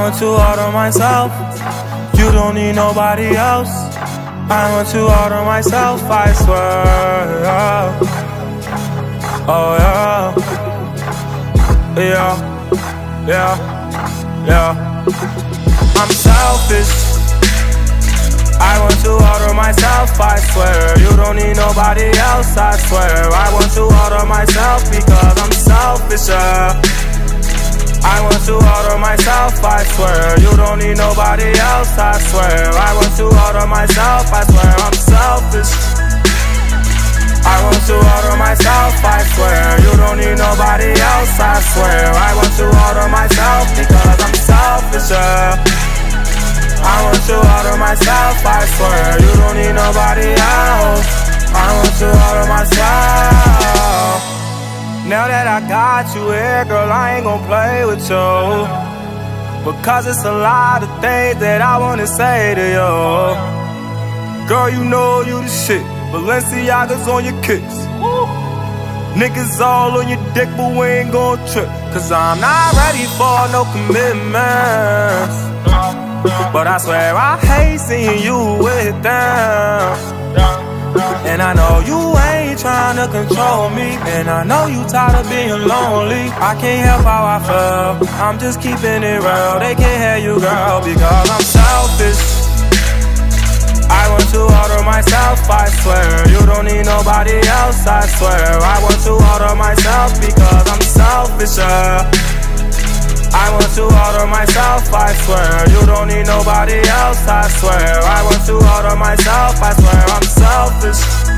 want you all to myself. You don't need nobody else. I want you all to myself, I swear. Oh yeah. Yeah, yeah, yeah. I'm selfish. I want you all to myself, I swear. You don't need nobody else, I swear. I want you all to myself because I'm selfish, yeah. I want you all to myself, I swear. You don't need nobody else, I swear. I want you all to myself, I swear. I'm selfish. I want you all to myself, I swear. You don't need nobody else, I swear. I want you all to myself because I'm selfish, yeah. I want you all to myself, I swear. You don't need nobody else. I want you all to myself. Now that I got you here, girl, I ain't gon' play with you, because it's a lot of things that I wanna say to you. Girl, you know you the shit. Balenciaga's on your kicks. Niggas all on your dick, but we ain't gon' trip, cause I'm not ready for no commitments. But I swear I hate seeing you with them. And I know you ain't tryna control me, and I know you tired of being lonely. I can't help how I feel, I'm just keeping it real. They can't hear you, girl, because I'm selfish. I want you all to myself, I swear. You don't need nobody else, I swear. I want you all to myself because I'm selfish, yeah. I want you all to myself, I swear. You don't need nobody else, I swear. I want you all to myself, I swear. I'm selfish.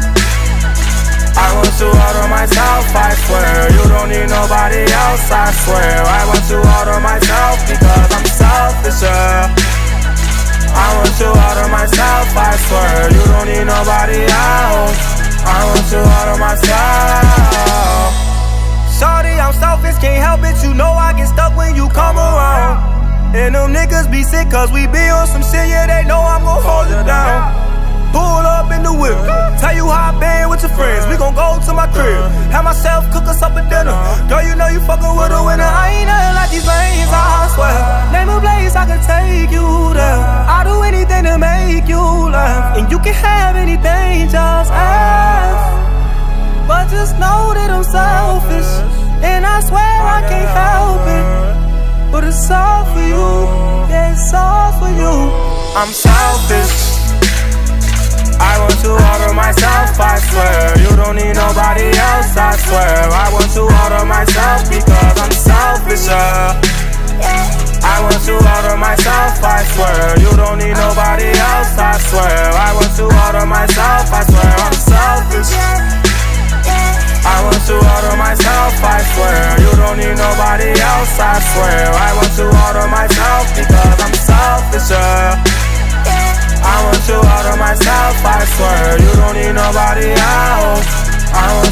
I want you all to myself, I swear. You don't need nobody else, I swear. I want you all to myself because I'm selfish, yeah. I want you all to myself, I swear. You don't need nobody else. I want you all to myself. Shorty, I'm selfish, can't help it. You know I get stuck when you come around. And them niggas be sick cause we be on some shit. Yeah, they know I'm gon' hold it down. Pull up in the whip, tell you how I been with your friends. We gon' go to my crib, have myself cook us up a dinner. Girl, you know you fuckin' with a winner. I ain't nothing like these lanes, I swear. Name a place I can take you there. I'll do anything to make you laugh, and you can have anything, just ask. But just know that I'm selfish, and I swear I can't help it. But it's all for you, yeah, it's all for you. I'm selfish. I want you all to myself, I swear. You don't need nobody else, I swear. I want you all to myself because I'm selfish, yeah. I want you all to myself, I swear. You don't need nobody else, I swear. I want you all to myself, I swear. I'm selfish. I want you all to myself, I swear. You don't need nobody else, I swear. I want you all to myself because I'm selfish, yeah. I want you all to myself, I swear. You don't need nobody else. I want